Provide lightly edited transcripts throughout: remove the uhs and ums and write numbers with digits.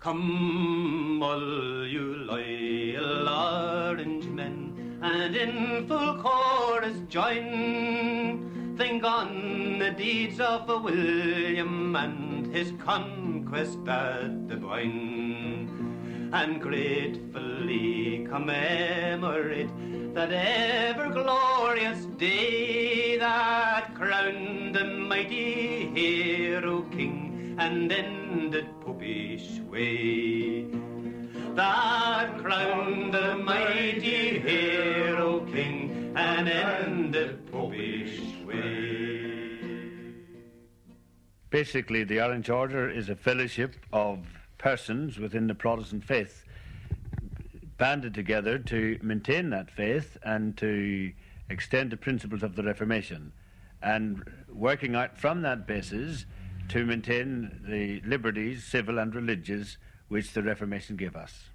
Come, all you loyal Orange men, and in full chorus join. Think on the deeds of William and his conquest at the Boyne, and gratefully commemorate that ever glorious day that crowned the mighty hero king and ended Popish way. That crowned the mighty hero king and ended Popish way. Basically, the Orange Order is a fellowship of persons within the Protestant faith banded together to maintain that faith and to extend the principles of the Reformation, and working out from that basis to maintain the liberties, civil and religious, which the Reformation gave us.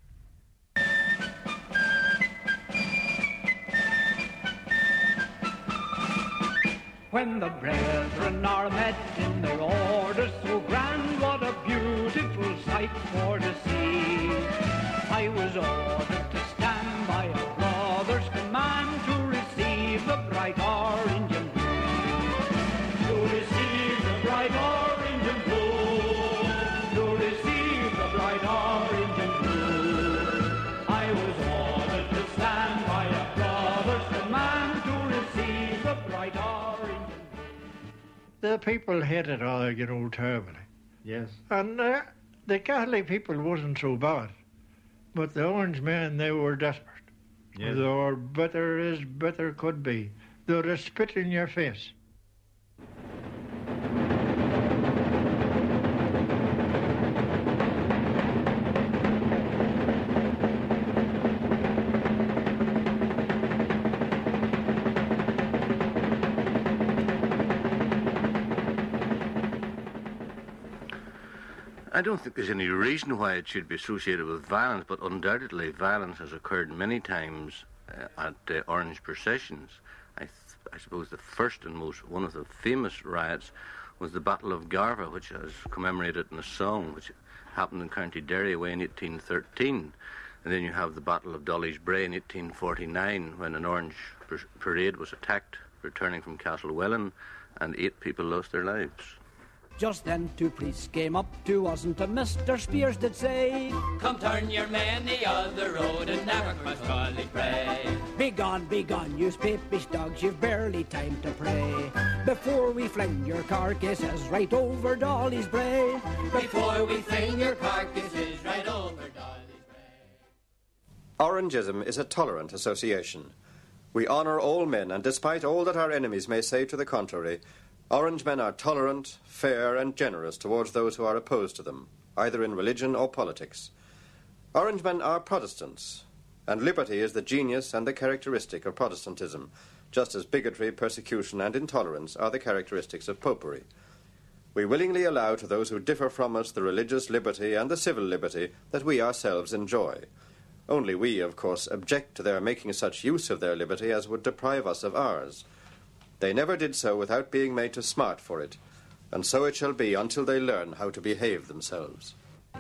When the brethren are met in their order so grand, what a beautiful sight for to see. I was ordered to stand by a brother's command to receive the bright orange and blue. To receive the bright orange and blue. To receive the bright orange and blue. I was ordered to stand by a brother's command to receive the bright orange and blue. The people hated all, terribly. Yes. And the Catholic people wasn't so bad. But the Orange men, they were desperate. Yes. They were bitter as bitter could be. They would spit in your face. I don't think there's any reason why it should be associated with violence, but undoubtedly violence has occurred many times at Orange processions. I suppose the first and one of the famous riots was the Battle of Garva, which is commemorated in a song, which happened in County Derry away in 1813. And then you have the Battle of Dolly's Bray in 1849, when an Orange parade was attacked returning from Castlewellan, and 8 people lost their lives. Just then 2 priests came up to us, and to Mr. Spears did say, Come turn your men the other road and never cross Dolly's Bray. Be gone, you papish dogs, you've barely time to pray, before we fling your carcasses right over Dolly's Bray. Before we fling your carcasses right over Dolly's Bray. Orangism is a tolerant association. We honour all men, and despite all that our enemies may say to the contrary, Orange men are tolerant, fair and generous towards those who are opposed to them, either in religion or politics. Orange men are Protestants, and liberty is the genius and the characteristic of Protestantism, just as bigotry, persecution and intolerance are the characteristics of popery. We willingly allow to those who differ from us the religious liberty and the civil liberty that we ourselves enjoy. Only we, of course, object to their making such use of their liberty as would deprive us of ours. They never did so without being made to smart for it, and so it shall be until they learn how to behave themselves.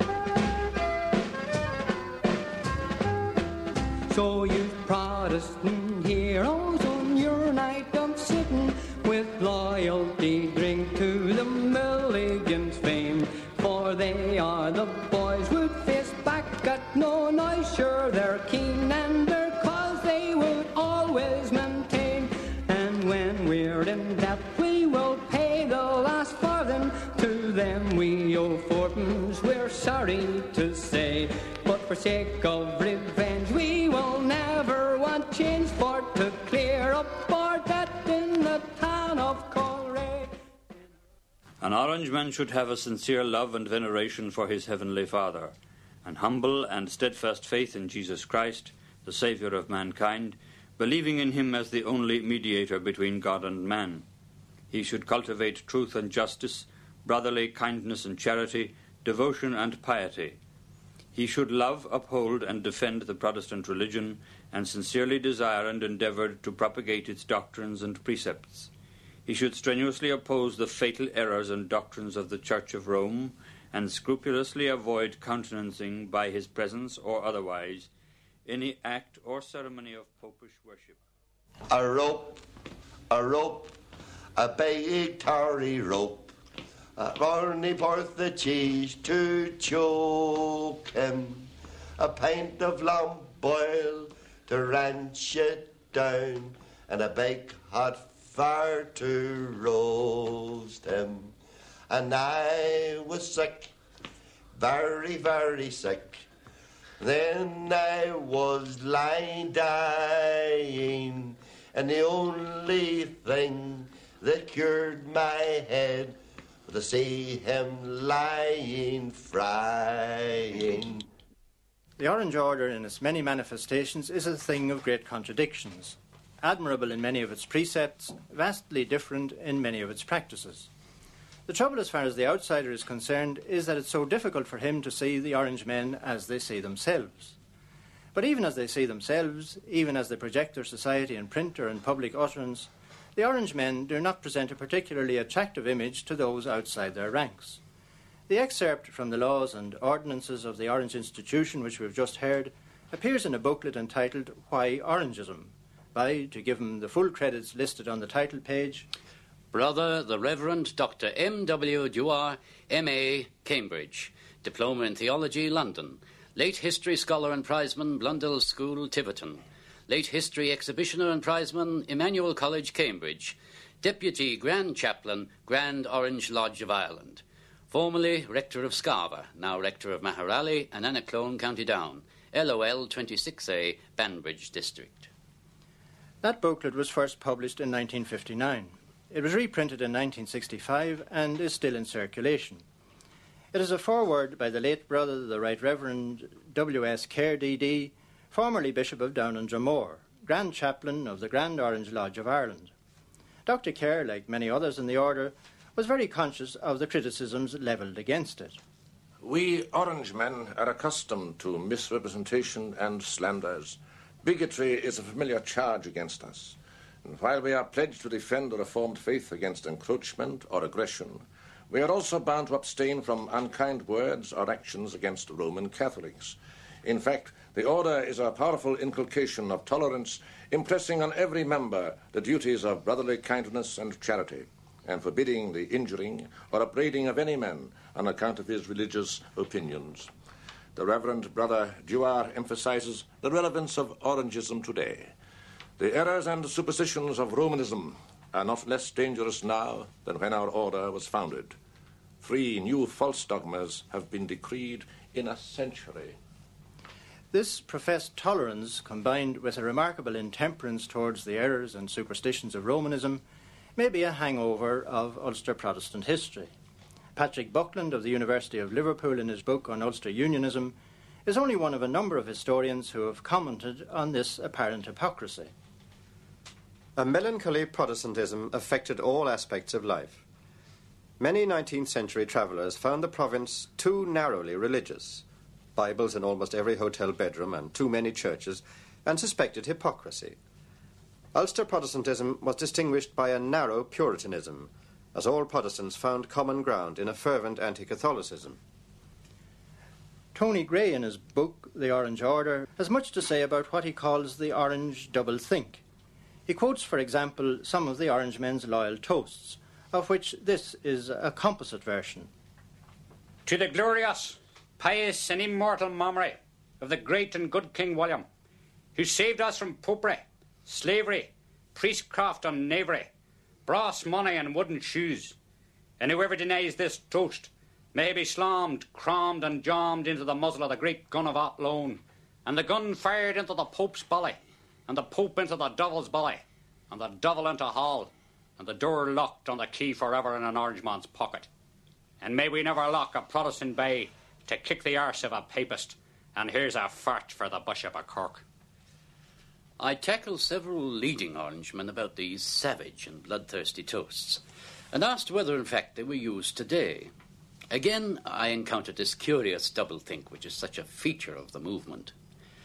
So you Protestant heroes on your night of sitting, with loyalty drink to the Milligans' fame, for they are the boys with face back at no noise, sure they're keen and their cause they would always maintain. And when we're in debt we will pay the last farthing, to them we owe fourpence, we're sorry to say, but for sake of revenge we will never want change, for to clear up our debt in the town of Coleraine. An Orangeman should have a sincere love and veneration for his Heavenly Father, an humble and steadfast faith in Jesus Christ, the Saviour of mankind, believing in him as the only mediator between God and man. He should cultivate truth and justice, brotherly kindness and charity, devotion and piety. He should love, uphold, and defend the Protestant religion, and sincerely desire and endeavour to propagate its doctrines and precepts. He should strenuously oppose the fatal errors and doctrines of the Church of Rome, and scrupulously avoid countenancing by his presence or otherwise any act or ceremony of popish worship. A rope, a big tarry rope, Barney brought the cheese to choke him, a pint of lamb boil to ranch it down, and a big hot fire to roast him. And I was sick, very, very sick. Then I was lying dying, and the only thing that cured my head was to see him lying frying. The Orange Order in its many manifestations is a thing of great contradictions, admirable in many of its precepts, vastly different in many of its practices. The trouble as far as the outsider is concerned is that it's so difficult for him to see the Orange men as they see themselves. But even as they see themselves, even as they project their society in print or in public utterance, the Orange men do not present a particularly attractive image to those outside their ranks. The excerpt from the laws and ordinances of the Orange Institution, which we've just heard, appears in a booklet entitled Why Orangism, by, to give him the full credits listed on the title page, Brother, the Reverend Dr. M.W. Dewar, M.A., Cambridge, Diploma in Theology, London, late History Scholar and Prizeman, Blundell School, Tiverton, late History Exhibitioner and Prizeman, Emmanuel College, Cambridge, Deputy Grand Chaplain, Grand Orange Lodge of Ireland, formerly Rector of Scarva, now Rector of Maharally and Annaclone, County Down, LOL 26A, Banbridge District. That booklet was first published in 1959. It was reprinted in 1965 and is still in circulation. It is a foreword by the late brother, the Right Reverend W.S. Kerr, D.D., formerly Bishop of Down and Dromore, Grand Chaplain of the Grand Orange Lodge of Ireland. Dr. Kerr, like many others in the order, was very conscious of the criticisms levelled against it. We Orange men are accustomed to misrepresentation and slanders. Bigotry is a familiar charge against us. And while we are pledged to defend the Reformed faith against encroachment or aggression, we are also bound to abstain from unkind words or actions against Roman Catholics. In fact, the order is a powerful inculcation of tolerance, impressing on every member the duties of brotherly kindness and charity, and forbidding the injuring or upbraiding of any man on account of his religious opinions. The Reverend Brother Dewar emphasizes the relevance of Orangism today. The errors and superstitions of Romanism are not less dangerous now than when our order was founded. 3 new false dogmas have been decreed in a century. This professed tolerance, combined with a remarkable intemperance towards the errors and superstitions of Romanism, may be a hangover of Ulster Protestant history. Patrick Buckland of the University of Liverpool, in his book on Ulster Unionism, is only one of a number of historians who have commented on this apparent hypocrisy. A melancholy Protestantism affected all aspects of life. Many 19th century travellers found the province too narrowly religious, Bibles in almost every hotel bedroom and too many churches, and suspected hypocrisy. Ulster Protestantism was distinguished by a narrow Puritanism, as all Protestants found common ground in a fervent anti-Catholicism. Tony Gray, in his book, The Orange Order, has much to say about what he calls the Orange double-think. He quotes, for example, some of the Orange men's loyal toasts, of which this is a composite version. To the glorious, pious and immortal memory of the great and good King William, who saved us from popery, slavery, priestcraft and knavery, brass money and wooden shoes. And whoever denies this toast may he be slammed, crammed and jammed into the muzzle of the great gun of Athlone, and the gun fired into the Pope's belly, and the Pope into the Devil's belly, and the Devil into hell, and the door locked on the key forever in an Orangeman's pocket. And may we never lock a Protestant bay to kick the arse of a Papist, and here's a fart for the Bishop of Cork. I tackled several leading Orangemen about these savage and bloodthirsty toasts, and asked whether in fact they were used today. Again, I encountered this curious doublethink, which is such a feature of the movement.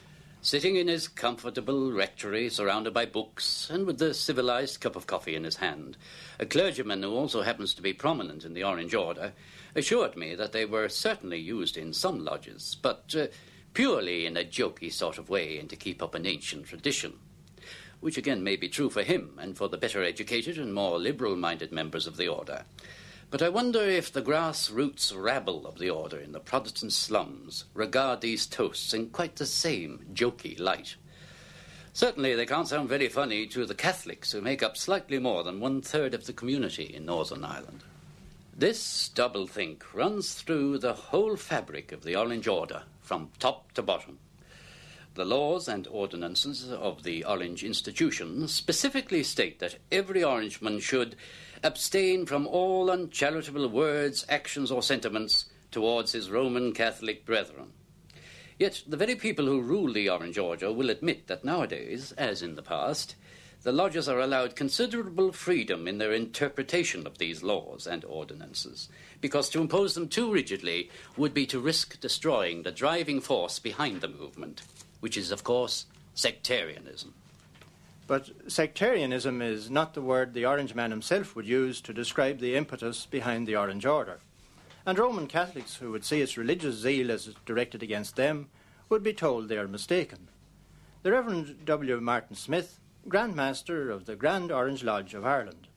sitting in his comfortable rectory surrounded by books and with the civilised cup of coffee in his hand, a clergyman who also happens to be prominent in the Orange Order assured me that they were certainly used in some lodges, but purely in a jokey sort of way and to keep up an ancient tradition, which again may be true for him and for the better educated and more liberal-minded members of the order. But I wonder if the grassroots rabble of the order in the Protestant slums regard these toasts in quite the same jokey light. Certainly they can't sound very funny to the Catholics, who make up slightly more than 1/3 of the community in Northern Ireland. This doublethink runs through the whole fabric of the Orange Order, from top to bottom. The laws and ordinances of the Orange institution specifically state that every Orangeman should abstain from all uncharitable words, actions, or sentiments towards his Roman Catholic brethren. Yet the very people who rule the Orange Order will admit that nowadays, as in the past, the lodges are allowed considerable freedom in their interpretation of these laws and ordinances, because to impose them too rigidly would be to risk destroying the driving force behind the movement, which is, of course, sectarianism. But sectarianism is not the word the Orange man himself would use to describe the impetus behind the Orange Order. And Roman Catholics who would see its religious zeal as directed against them would be told they are mistaken. The Reverend W. Martin Smith, Grand Master of the Grand Orange Lodge of Ireland.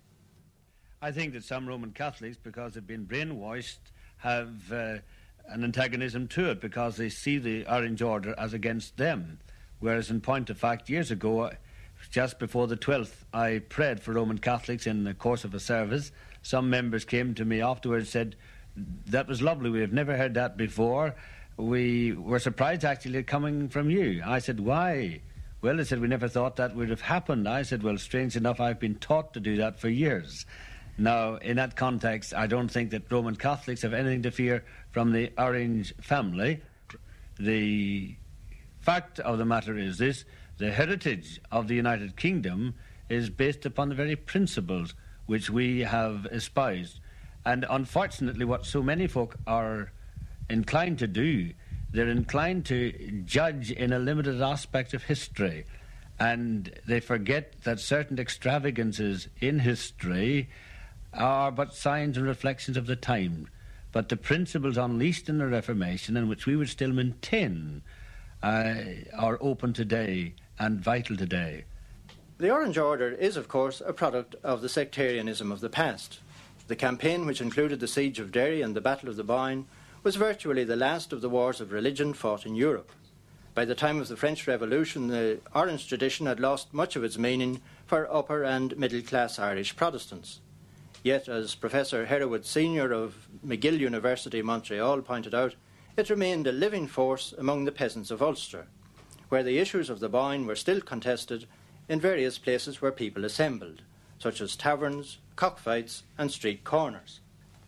I think that some Roman Catholics, because they've been brainwashed, have an antagonism to it because they see the Orange Order as against them. Whereas in point of fact, years ago, just before the 12th, I prayed for Roman Catholics in the course of a service. Some members came to me afterwards and said, "That was lovely, we have never heard that before. We were surprised actually coming from you." I said, "Why?" Well, they said, "We never thought that would have happened." I said, "Well, strange enough, I've been taught to do that for years." Now, in that context, I don't think that Roman Catholics have anything to fear from the Orange family. The fact of the matter is this: the heritage of the United Kingdom is based upon the very principles which we have espoused. And unfortunately, what so many folk are inclined to do, they're inclined to judge in a limited aspect of history, and they forget that certain extravagances in history are but signs and reflections of the time. But the principles unleashed in the Reformation, and which we would still maintain, are open today and vital today. The Orange Order is, of course, a product of the sectarianism of the past. The campaign, which included the Siege of Derry and the Battle of the Boyne, was virtually the last of the wars of religion fought in Europe. By the time of the French Revolution, the Orange tradition had lost much of its meaning for upper and middle-class Irish Protestants. Yet, as Professor Hereward Senior of McGill University, Montreal, pointed out, it remained a living force among the peasants of Ulster, where the issues of the Boyne were still contested in various places where people assembled, such as taverns, cockfights and street corners.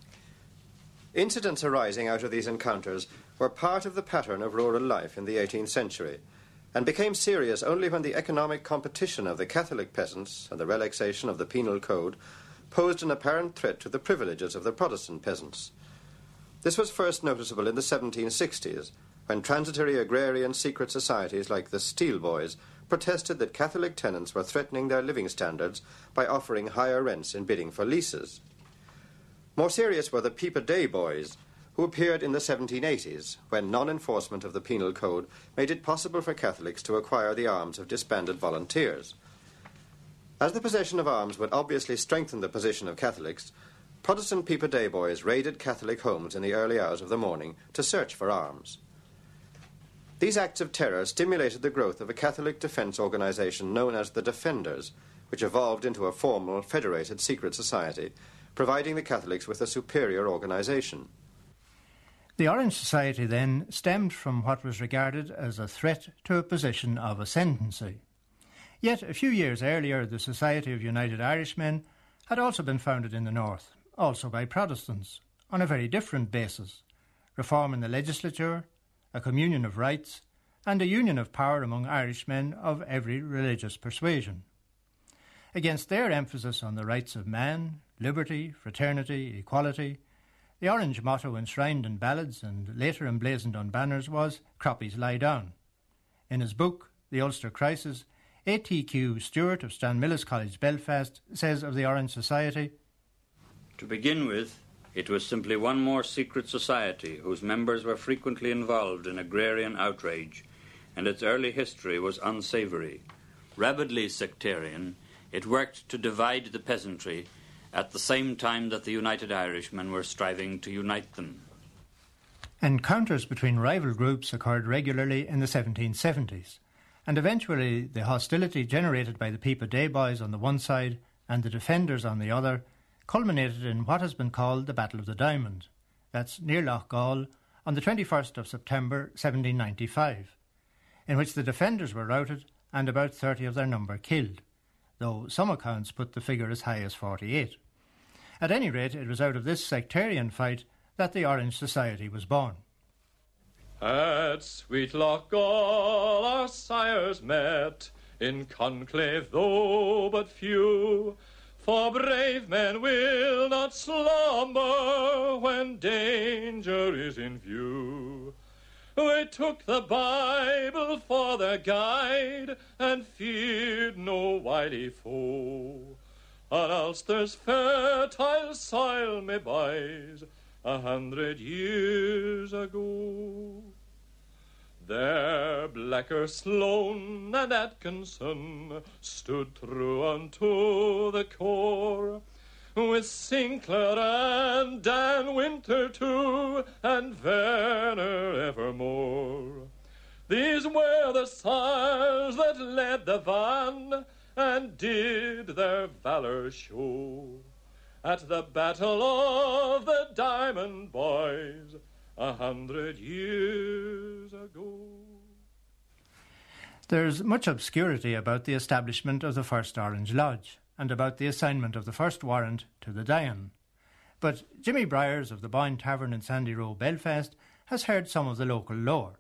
Incidents arising out of these encounters were part of the pattern of rural life in the 18th century, and became serious only when the economic competition of the Catholic peasants and the relaxation of the penal code posed an apparent threat to the privileges of the Protestant peasants. This was first noticeable in the 1760s, when transitory agrarian secret societies like the Steel Boys protested that Catholic tenants were threatening their living standards by offering higher rents in bidding for leases. More serious were the Peep a Day Boys, who appeared in the 1780s, when non-enforcement of the penal code made it possible for Catholics to acquire the arms of disbanded volunteers. As the possession of arms would obviously strengthen the position of Catholics, Protestant Peep a Day Boys raided Catholic homes in the early hours of the morning to search for arms. These acts of terror stimulated the growth of a Catholic defence organisation known as the Defenders, which evolved into a formal, federated secret society, providing the Catholics with a superior organisation. The Orange Society then stemmed from what was regarded as a threat to a position of ascendancy. Yet a few years earlier, the Society of United Irishmen had also been founded in the north, also by Protestants, on a very different basis: reform in the legislature, a communion of rights, and a union of power among Irishmen of every religious persuasion. Against their emphasis on the rights of man, liberty, fraternity, equality, the Orange motto enshrined in ballads and later emblazoned on banners was "Croppies lie down." In his book, The Ulster Crisis, A.T.Q. Stewart of Stranmillis College, Belfast, says of the Orange Society, "To begin with, it was simply one more secret society whose members were frequently involved in agrarian outrage, and its early history was unsavoury. Rabidly sectarian, it worked to divide the peasantry at the same time that the United Irishmen were striving to unite them." Encounters between rival groups occurred regularly in the 1770s, and eventually the hostility generated by the Peep o' Day boys on the one side and the Defenders on the other culminated in what has been called the Battle of the Diamond. That's near Lough Gall on the 21st of September 1795, in which the Defenders were routed and about 30 of their number killed, though some accounts put the figure as high as 48. At any rate, it was out of this sectarian fight that the Orange Society was born. At sweet Lough Gall our sires met, in conclave though but few, for brave men will not slumber when danger is in view. They took the Bible for their guide and feared no wily foe. On Ulster's fertile soil may bide 100 years ago. There Blacker, Sloan and Atkinson stood true unto the core, with Sinclair and Dan Winter too, and Werner evermore. These were the sires that led the van, and did their valour show at the Battle of the Diamond Boys 100 years ago. There's much obscurity about the establishment of the first Orange Lodge and about the assignment of the first warrant to the Dian. But Jimmy Briers of the Boyne Tavern in Sandy Row, Belfast, has heard some of the local lore.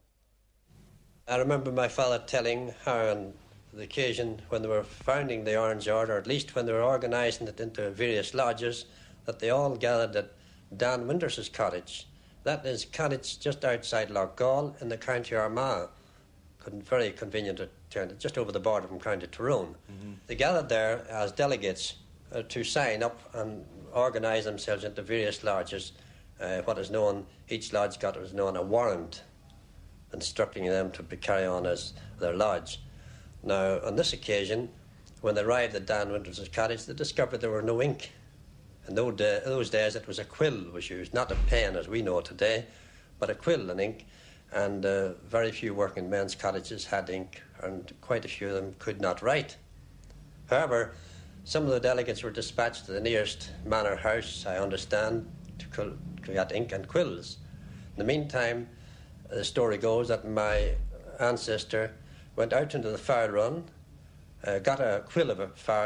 I remember my father telling how on the occasion when they were founding the Orange Order, or at least when they were organising it into various lodges, that they all gathered at Dan Winters' cottage. That is cottage just outside Lough Gall in the County Armagh. Very convenient to turn, just over the border from County Tyrone. Mm-hmm. They gathered there as delegates to sign up and organise themselves into various lodges. What is known, each lodge got what was known a warrant, instructing them to carry on as their lodge. Now, on this occasion, when they arrived at Dan Winters' cottage, they discovered there were no ink. In those days, it was a quill was used, not a pen as we know today, but a quill and ink. And very few working men's cottages had ink, and quite a few of them could not write. However, some of the delegates were dispatched to the nearest manor house, I understand, to get ink and quills. In the meantime, the story goes that my ancestor went out into the fowl run, got a quill of a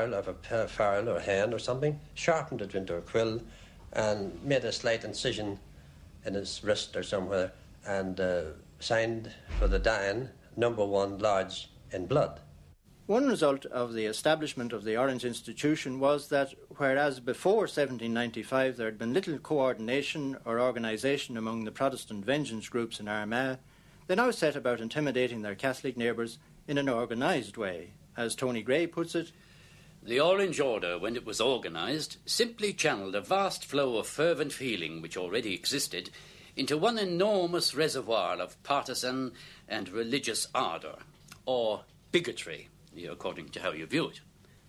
fowl or a hen or something, sharpened it into a quill, and made a slight incision in his wrist or somewhere, and signed for the Dian, number 1 lodge in blood. One result of the establishment of the Orange Institution was that, whereas before 1795 there had been little coordination or organisation among the Protestant vengeance groups in Armagh, they now set about intimidating their Catholic neighbours in an organised way. As Tony Gray puts it, the Orange Order, when it was organised, simply channelled a vast flow of fervent feeling which already existed into one enormous reservoir of partisan and religious ardour, or bigotry, according to how you view it.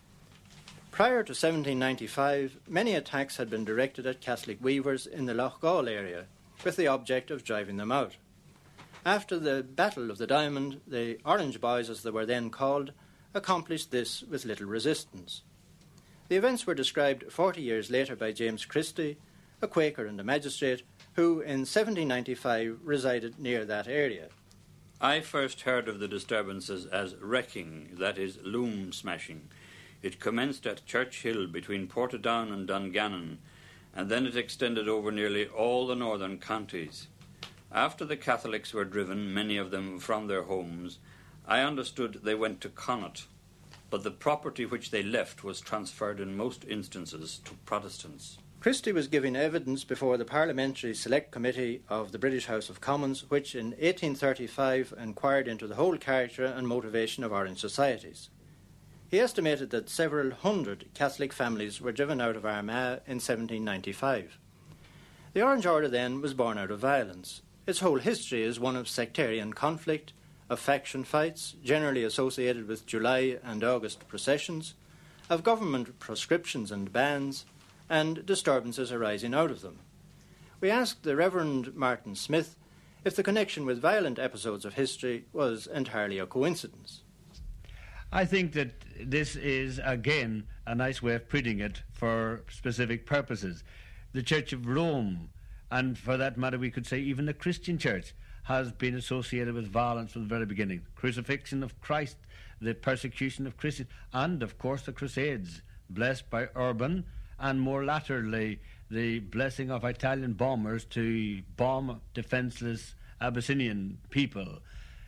Prior to 1795, many attacks had been directed at Catholic weavers in the Lough Gall area, with the object of driving them out. After the Battle of the Diamond, the Orange Boys, as they were then called, accomplished this with little resistance. The events were described 40 years later by James Christie, a Quaker and a magistrate, who in 1795 resided near that area. I first heard of the disturbances as wrecking, that is, loom smashing. It commenced at Church Hill between Portadown and Dungannon, and then it extended over nearly all the northern counties. After the Catholics were driven, many of them from their homes, I understood they went to Connaught, but the property which they left was transferred in most instances to Protestants. Christie was giving evidence before the Parliamentary Select Committee of the British House of Commons, which in 1835 inquired into the whole character and motivation of Orange societies. He estimated that several hundred Catholic families were driven out of Armagh in 1795. The Orange Order then was born out of violence. Its whole history is one of sectarian conflict, of faction fights, generally associated with July and August processions, of government proscriptions and bans, and disturbances arising out of them. We asked the Reverend Martin Smith if the connection with violent episodes of history was entirely a coincidence. I think that this is, again, a nice way of putting it for specific purposes. The Church of Rome, and for that matter we could say even the Christian Church, has been associated with violence from the very beginning. Crucifixion of Christ, the persecution of Christians, and of course the Crusades, blessed by Urban, and more latterly the blessing of Italian bombers to bomb defenceless Abyssinian people.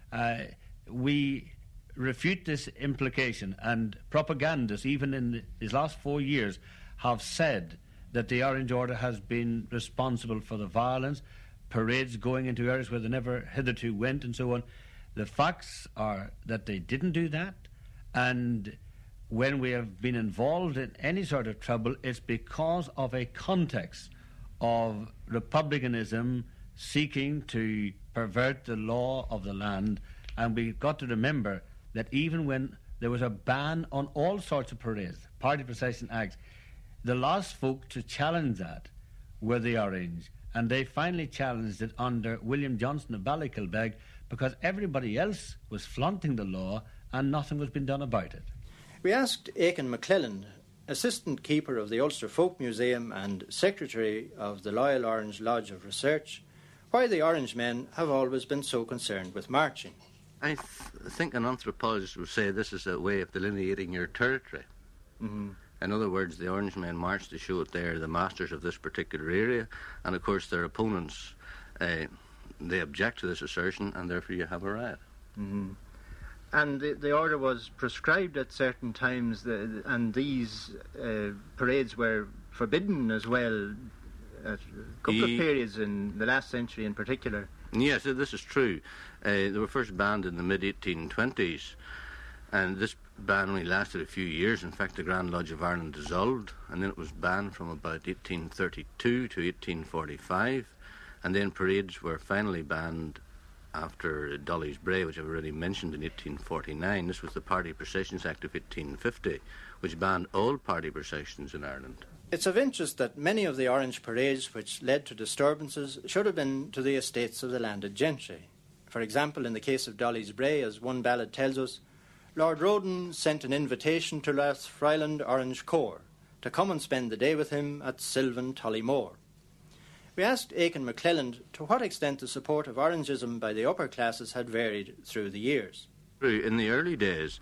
We refute this implication, and propagandists, even in these last 4 years, have said that the Orange Order has been responsible for the violence, parades going into areas where they never hitherto went and so on. The facts are that they didn't do that, and when we have been involved in any sort of trouble, it's because of a context of republicanism seeking to pervert the law of the land. And we've got to remember that even when there was a ban on all sorts of parades, party procession acts, the last folk to challenge that were the Orange, and they finally challenged it under William Johnson of Ballykilbeg because everybody else was flaunting the law and nothing was being done about it. We asked Aiken McClelland, assistant keeper of the Ulster Folk Museum and secretary of the Loyal Orange Lodge of Research, why the Orange men have always been so concerned with marching. I think an anthropologist would say this is a way of delineating your territory. Mm-hmm. In other words, the Orange men march to show that they are the masters of this particular area, and of course their opponents, they object to this assertion, and therefore you have a riot. Mm-hmm. And the order was prescribed at certain times, and these parades were forbidden as well at a couple of periods in the last century in particular. Yes, this is true. They were first banned in the mid-1820s, and this ban only lasted a few years. In fact, the Grand Lodge of Ireland dissolved, and then it was banned from about 1832 to 1845, and then parades were finally banned after Dolly's Bray, which I've already mentioned, in 1849. This was the Party Processions Act of 1850, which banned all party processions in Ireland. It's of interest that many of the Orange parades which led to disturbances should have been to the estates of the landed gentry. For example, in the case of Dolly's Bray, as one ballad tells us, Lord Roden sent an invitation to Lathfriland Orange Corps to come and spend the day with him at Sylvan Tollymore. We asked Aiken McClelland to what extent the support of Orangism by the upper classes had varied through the years. In the early days,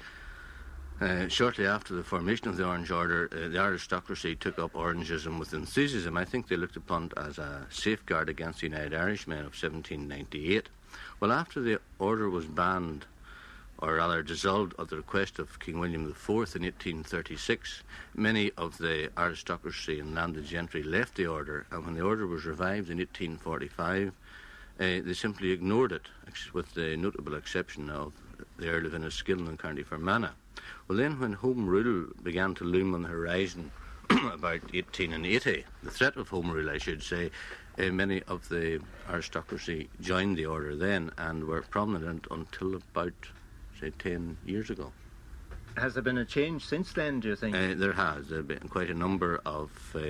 shortly after the formation of the Orange Order, the aristocracy took up Orangism with enthusiasm. I think they looked upon it as a safeguard against the United Irishmen of 1798. Well, after the order was banned, or rather dissolved at the request of King William IV in 1836, many of the aristocracy and landed gentry left the order, and when the order was revived in 1845, they simply ignored it, with the notable exception of the Earl of Enniskillen and County Fermanagh. Well, then when Home Rule began to loom on the horizon about 1880, the threat of Home Rule, I should say, many of the aristocracy joined the order then and were prominent until about, say, 10 years ago. Has there been a change since then, do you think? There has. There have been quite a number of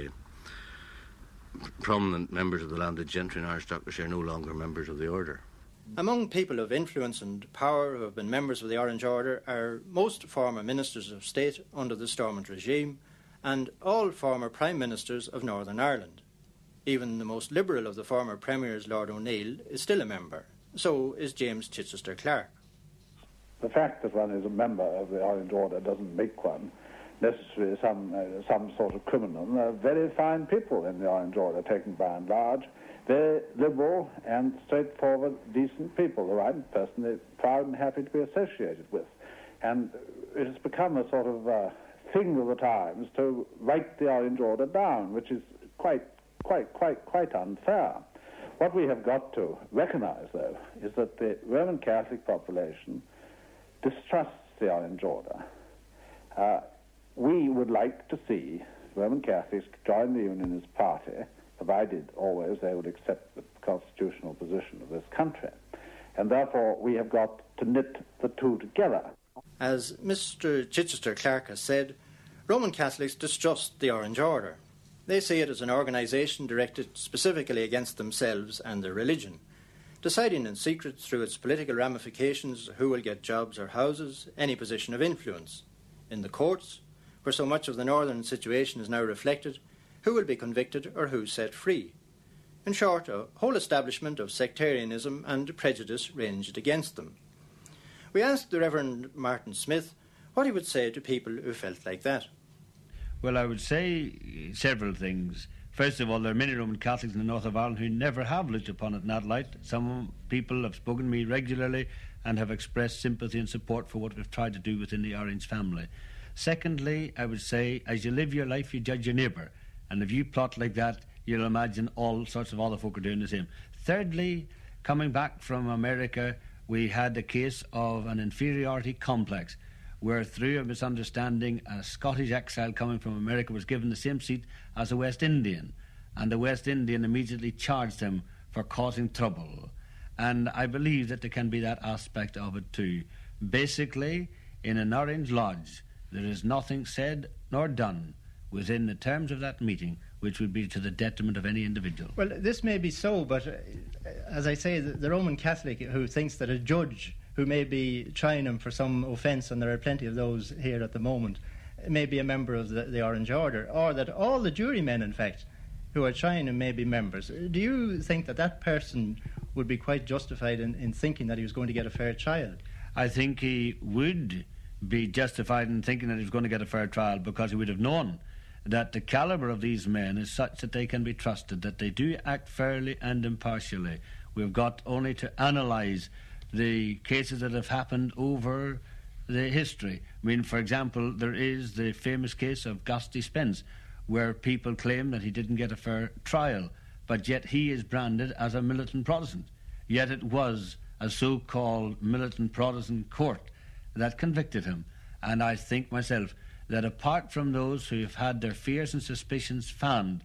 prominent members of the landed gentry and aristocracy are no longer members of the order. Among people of influence and power who have been members of the Orange Order are most former ministers of state under the Stormont regime and all former prime ministers of Northern Ireland. Even the most liberal of the former premiers, Lord O'Neill, is still a member. So is James Chichester Clark. The fact that one is a member of the Orange Order doesn't make one necessarily some sort of criminal. There are very fine people in the Orange Order, taken by and large. They're liberal and straightforward, decent people who I'm personally proud and happy to be associated with. And it has become a sort of thing of the times to write the Orange Order down, which is quite unfair. What we have got to recognize, though, is that the Roman Catholic population distrusts the Orange Order. We would like to see Roman Catholics join the Unionist Party, provided always they would accept the constitutional position of this country. And therefore we have got to knit the two together. As Mr. Chichester Clark has said, Roman Catholics distrust the Orange Order. They see it as an organisation directed specifically against themselves and their religion, deciding in secret through its political ramifications who will get jobs or houses, any position of influence. In the courts, where so much of the northern situation is now reflected, who will be convicted or who set free. In short, a whole establishment of sectarianism and prejudice ranged against them. We asked the Reverend Martin Smith what he would say to people who felt like that. Well, I would say several things. First of all, there are many Roman Catholics in the north of Ireland who never have looked upon it in that light. Some people have spoken to me regularly and have expressed sympathy and support for what we've tried to do within the Orange family. Secondly, I would say, as you live your life, you judge your neighbour. And if you plot like that, you'll imagine all sorts of other folk are doing the same. Thirdly, coming back from America, we had a case of an inferiority complex, where through a misunderstanding a Scottish exile coming from America was given the same seat as a West Indian, and the West Indian immediately charged him for causing trouble. And I believe that there can be that aspect of it too. Basically, in an Orange Lodge, there is nothing said nor done within the terms of that meeting which would be to the detriment of any individual. Well, this may be so, but as I say, the Roman Catholic who thinks that a judge who may be trying him for some offence, and there are plenty of those here at the moment, may be a member of the Orange Order, or that all the jurymen, in fact, who are trying him may be members. Do you think that that person would be quite justified in thinking that he was going to get a fair trial? I think he would be justified in thinking that he was going to get a fair trial, because he would have known that the calibre of these men is such that they can be trusted, that they do act fairly and impartially. We've got only to analyse the cases that have happened over the history. I mean, for example, there is the famous case of Gusty Spence, where people claim that he didn't get a fair trial, but yet he is branded as a militant Protestant. Yet it was a so-called militant Protestant court that convicted him. And I think myself that apart from those who have had their fears and suspicions fanned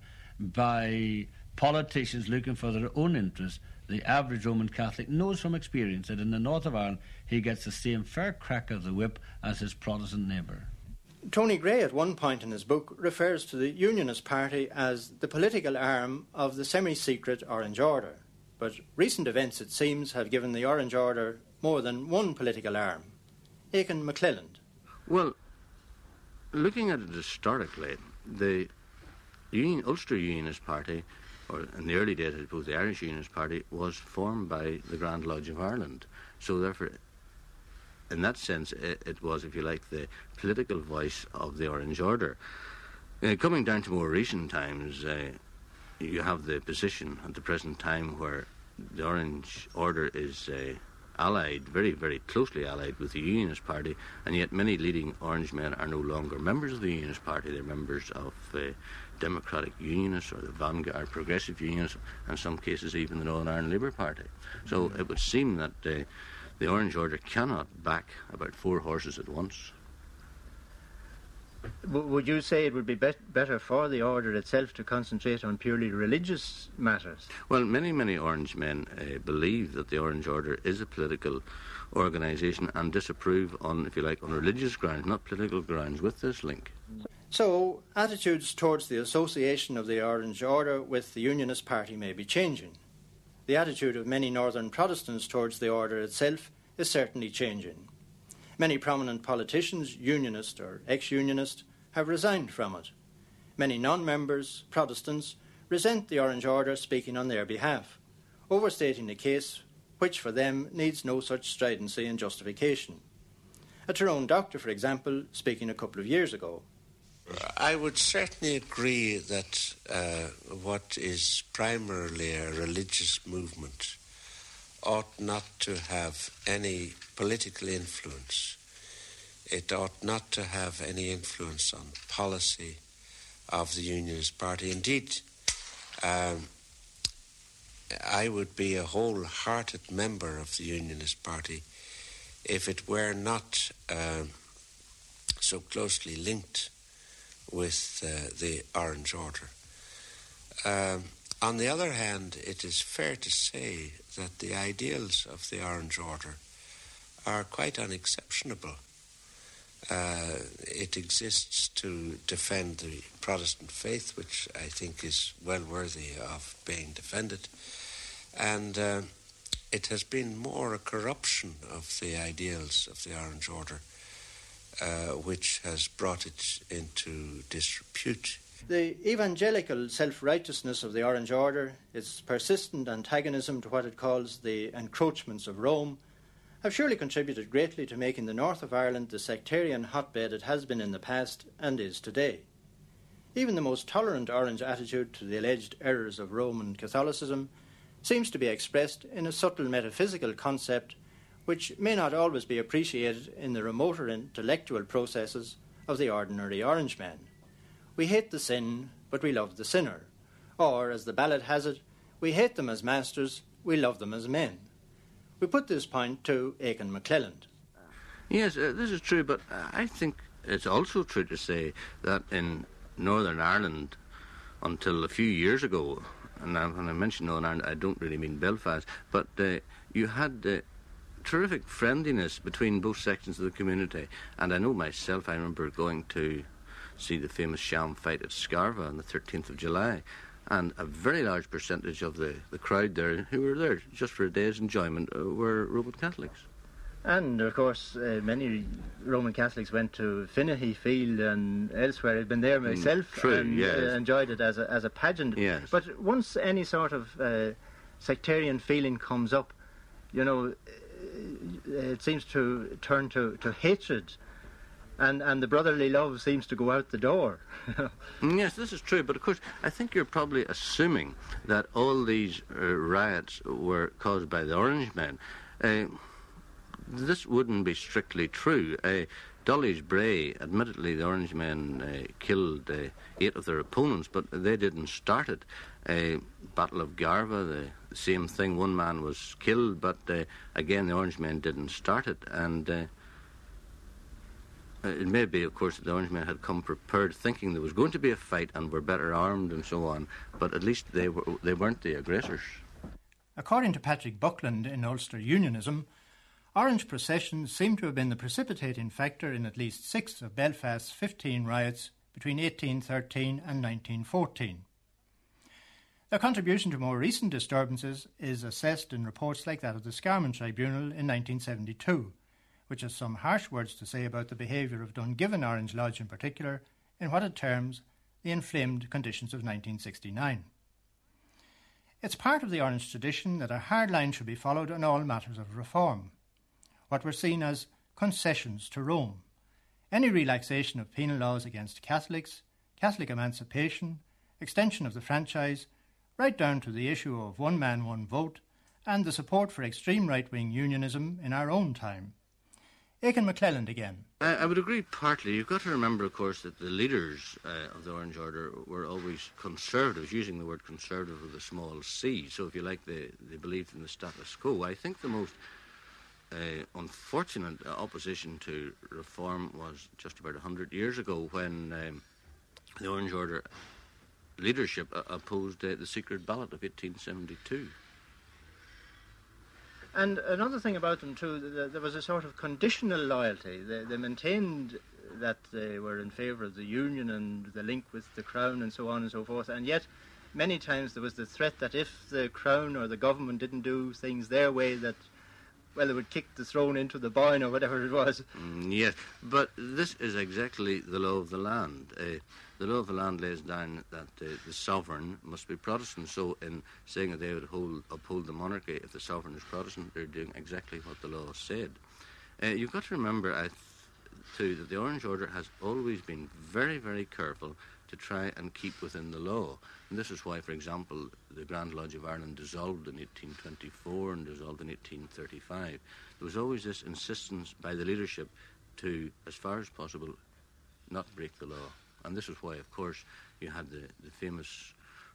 by politicians looking for their own interests, the average Roman Catholic knows from experience that in the north of Ireland he gets the same fair crack of the whip as his Protestant neighbour. Tony Gray, at one point in his book, refers to the Unionist Party as the political arm of the semi-secret Orange Order. But recent events, it seems, have given the Orange Order more than one political arm. Aiken McClelland. Well, looking at it historically, the Ulster Unionist Party, or in the early days, I suppose, the Irish Unionist Party, was formed by the Grand Lodge of Ireland. So therefore, in that sense, it was, if you like, the political voice of the Orange Order. Coming down to more recent times, you have the position at the present time where the Orange Order is allied, very, very closely allied with the Unionist Party, and yet many leading Orange men are no longer members of the Unionist Party. They're members of Democratic Unionists or the Vanguard Progressive Unionists, and in some cases even the Northern Ireland Labour Party. So it would seem that the Orange Order cannot back about 4 horses at once. Would you say it would be better for the order itself to concentrate on purely religious matters? Well, many Orange men believe that the Orange Order is a political organisation and disapprove on, if you like, on religious grounds, not political grounds, with this link. So, attitudes towards the association of the Orange Order with the Unionist Party may be changing. The attitude of many Northern Protestants towards the order itself is certainly changing. Many prominent politicians, Unionist or ex-Unionist, have resigned from it. Many non-members, Protestants, resent the Orange Order speaking on their behalf, overstating the case which for them needs no such stridency and justification. A Tyrone doctor, for example, speaking a couple of years ago. I would certainly agree that what is primarily a religious movement ought not to have any political influence. It ought not to have any influence on policy of the Unionist Party. Indeed, I would be a wholehearted member of the Unionist Party if it were not so closely linked with the Orange Order. On the other hand, it is fair to say that the ideals of the Orange Order are quite unexceptionable. It exists to defend the Protestant faith, which I think is well worthy of being defended. And it has been more a corruption of the ideals of the Orange Order, which has brought it into disrepute. The evangelical self-righteousness of the Orange Order, its persistent antagonism to what it calls the encroachments of Rome, have surely contributed greatly to making the north of Ireland the sectarian hotbed it has been in the past and is today. Even the most tolerant Orange attitude to the alleged errors of Roman Catholicism seems to be expressed in a subtle metaphysical concept which may not always be appreciated in the remoter intellectual processes of the ordinary Orangeman. We hate the sin, but we love the sinner. Or, as the ballad has it, we hate them as masters, we love them as men. We put this point to Aiken McClelland. Yes, this is true, but I think it's also true to say that in Northern Ireland, until a few years ago, and when I mention Northern Ireland, I don't really mean Belfast, but you had terrific friendliness between both sections of the community. And I know myself, I remember going to see the famous sham fight at Scarva on the 13th of July, and a very large percentage of the crowd there who were there just for a day's enjoyment were Roman Catholics. And, of course, many Roman Catholics went to Finaghy Field and elsewhere. I've been there myself and enjoyed it as a pageant. Yes. But once any sort of sectarian feeling comes up, you know, it seems to turn to hatred. And the brotherly love seems to go out the door. Yes, this is true, but of course, I think you're probably assuming that all these riots were caused by the Orange Men. This wouldn't be strictly true. Dully's Bray, admittedly, the Orange Men killed 8 of their opponents, but they didn't start it. Battle of Garva, the same thing. 1 man was killed, but again, the Orange Men didn't start it, and it may be, of course, that the Orange Men had come prepared, thinking there was going to be a fight and were better armed and so on, but at least they weren't the aggressors. According to Patrick Buckland in Ulster Unionism, Orange processions seem to have been the precipitating factor in at least 6 of Belfast's 15 riots between 1813 and 1914. Their contribution to more recent disturbances is assessed in reports like that of the Scarman Tribunal in 1972, which has some harsh words to say about the behaviour of Dungiven Orange Lodge in particular in what it terms the inflamed conditions of 1969. It's part of the Orange tradition that a hard line should be followed on all matters of reform, what were seen as concessions to Rome, any relaxation of penal laws against Catholics, Catholic emancipation, extension of the franchise, right down to the issue of 1 man, 1 vote, and the support for extreme right-wing unionism in our own time. Aiken McClelland again. I would agree partly. You've got to remember, of course, that the leaders of the Orange Order were always conservatives, using the word conservative with a small c. So, if you like, they believed in the status quo. I think the most unfortunate opposition to reform was just about 100 years ago when the Orange Order leadership opposed the secret ballot of 1872. And another thing about them too, there was a sort of conditional loyalty. They maintained that they were in favour of the Union and the link with the Crown and so on and so forth, and yet many times there was the threat that if the Crown or the government didn't do things their way, that, well, they would kick the throne into the Boyne or whatever it was. Yes, but this is exactly the law of the land. The law of the land lays down that the sovereign must be Protestant. So in saying that they would uphold the monarchy if the sovereign is Protestant, they're doing exactly what the law said. You've got to remember, too, that the Orange Order has always been very, very careful to try and keep within the law. And this is why, for example, the Grand Lodge of Ireland dissolved in 1824 and dissolved in 1835. There was always this insistence by the leadership to, as far as possible, not break the law. And this is why, of course, you had the famous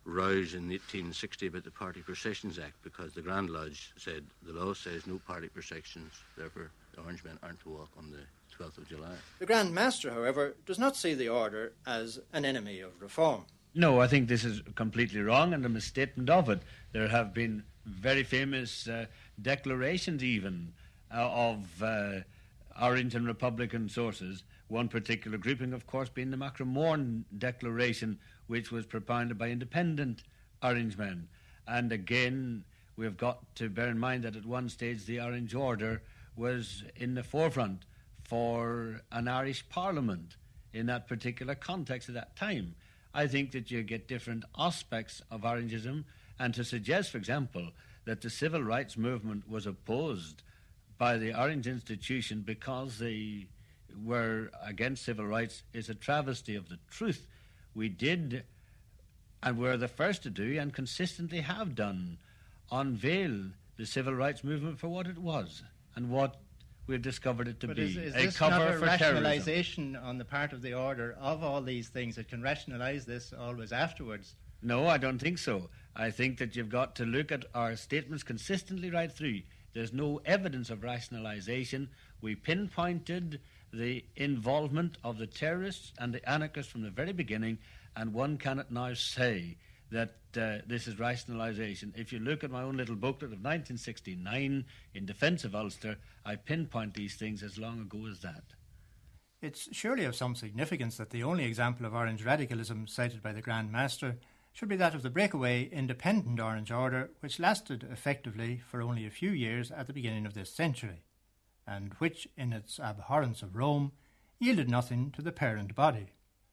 rows in 1860 about the Party Processions Act, because the Grand Lodge said the law says no party processions, therefore the Orangemen aren't to walk on the 12th of July. The Grand Master, however, does not see the order as an enemy of reform. No, I think this is completely wrong and a misstatement of it. There have been very famous declarations even of Orange and Republican sources, one particular grouping, of course, being the Macromorne Declaration, which was propounded by independent Orangemen. And again, we've got to bear in mind that at one stage the Orange Order was in the forefront for an Irish Parliament in that particular context at that time. I think that you get different aspects of Orangism, and to suggest, for example, that the civil rights movement was opposed by the Orange institution because they were against civil rights is a travesty of the truth. We did, and were the first to do, and consistently have done, unveil the civil rights movement for what it was and what we've discovered it to be. Is a this cover not a for terrorism. rationalisation on the part of the order of all these things? It can rationalise this always afterwards. No, I don't think so. I think that you've got to look at our statements consistently right through. There's no evidence of rationalisation. We pinpointed the involvement of the terrorists and the anarchists from the very beginning, and one cannot now say that this is rationalisation. If you look at my own little booklet of 1969 in defence of Ulster, I pinpoint these things as long ago as that. It's surely of some significance that the only example of Orange radicalism cited by the Grand Master should be that of the breakaway independent Orange Order, which lasted effectively for only a few years at the beginning of this century, and which, in its abhorrence of Rome, yielded nothing to the parent body.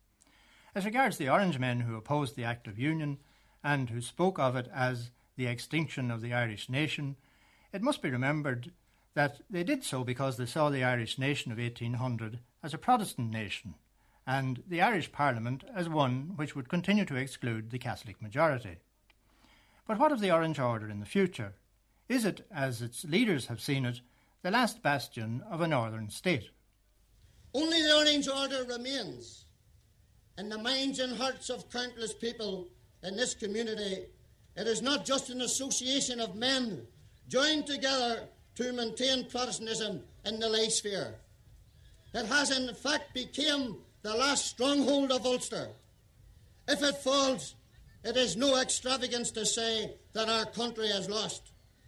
As regards the Orangemen who opposed the Act of Union, and who spoke of it as the extinction of the Irish nation, it must be remembered that they did so because they saw the Irish nation of 1800 as a Protestant nation, and the Irish Parliament as one which would continue to exclude the Catholic majority. But what of the Orange Order in the future? Is it, as its leaders have seen it, the last bastion of a northern state? Only the Orange Order remains in the minds and hearts of countless people in this community. It is not just an association of men joined together to maintain Protestantism in the lay sphere. It has in fact become the last stronghold of Ulster. If it falls, it is no extravagance to say that our country is lost.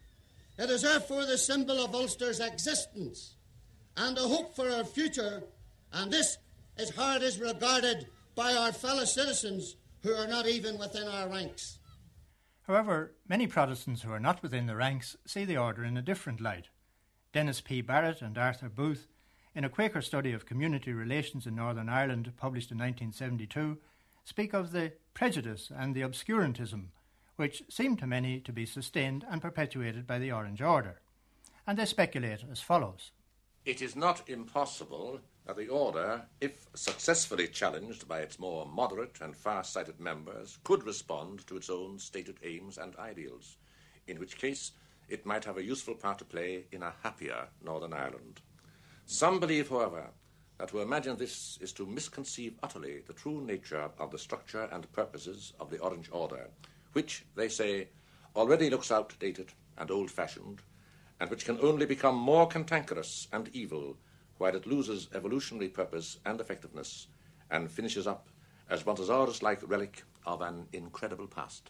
It is therefore the symbol of Ulster's existence and a hope for our future, and this is how it is regarded by our fellow citizens who are not even within our ranks. However, many Protestants who are not within the ranks see the order in a different light. Dennis P. Barrett and Arthur Booth, in a Quaker study of community relations in Northern Ireland published in 1972, speak of the prejudice and the obscurantism which seem to many to be sustained and perpetuated by the Orange Order. And they speculate as follows. It is not impossible that the order, if successfully challenged by its more moderate and far-sighted members, could respond to its own stated aims and ideals, in which case it might have a useful part to play in a happier Northern Ireland. Some believe, however, that to imagine this is to misconceive utterly the true nature of the structure and purposes of the Orange Order, which, they say, already looks outdated and old-fashioned, and which can only become more cantankerous and evil while it loses evolutionary purpose and effectiveness and finishes up as Brontosaurus-like relic of an incredible past.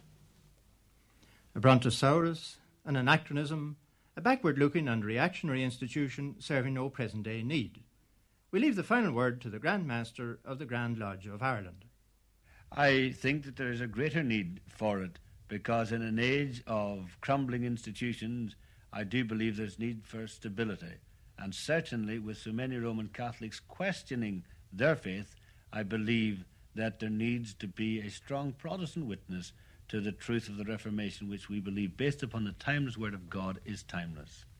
A Brontosaurus, an anachronism, a backward-looking and reactionary institution serving no present-day need. We leave the final word to the Grand Master of the Grand Lodge of Ireland. I think that there is a greater need for it, because in an age of crumbling institutions, I do believe there's need for stability. And certainly with so many Roman Catholics questioning their faith, I believe that there needs to be a strong Protestant witness to the truth of the Reformation, which we believe, based upon the timeless Word of God, is timeless.